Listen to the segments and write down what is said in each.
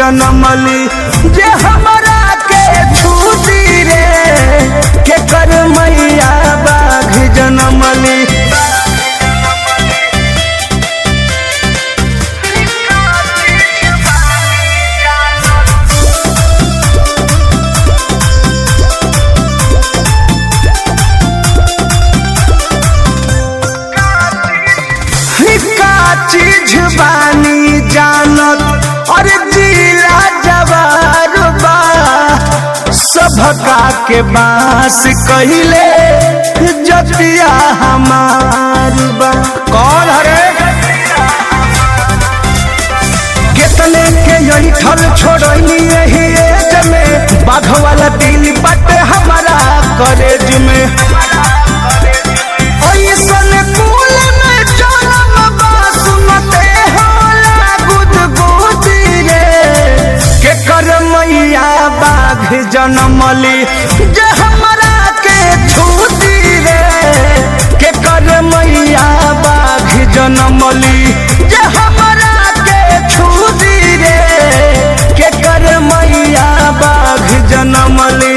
जनमली जे हमरा के छूटी रे के कर मैया बाघ जनमली। चीज बानी जानत और जिला जवार बा सबका के बास कहिले जतिया हमार बा। कौन हरे कितने के यही ठल छोड़नी यही एज में बाघ वाला दिल बटे हमारा कॉलेज में। जनमली जे हमरा के छूटी रे के कर मैया बाघ जनमली जे हमरा के छूटी रे के कर मैया बाघ जनमली।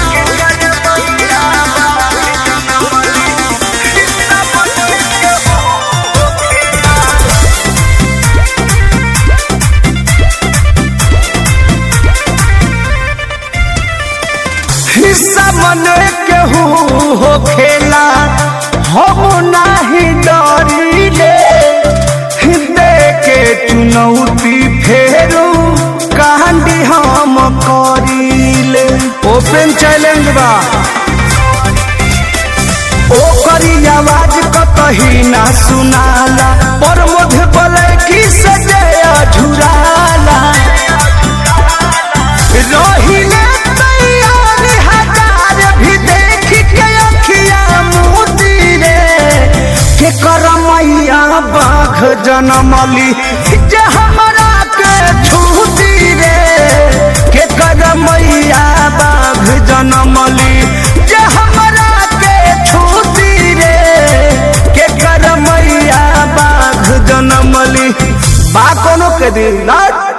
हिस्सा मन केहू हो खेला हम नाही डरिले दे के चुनौती फेरू कांडी हम करिले। ओपन चैलेंज बा ओकरी आवाज कतही ना सुनाला पर मुझे बोले कि सजया झुराला रोहिले बाघ जनमली जे हमरा के छूटी रे के कर मैया बाघ जनमली जे हमरा के छूटी रे के कर मैया बाघ जनमली। बा कोनो के दिन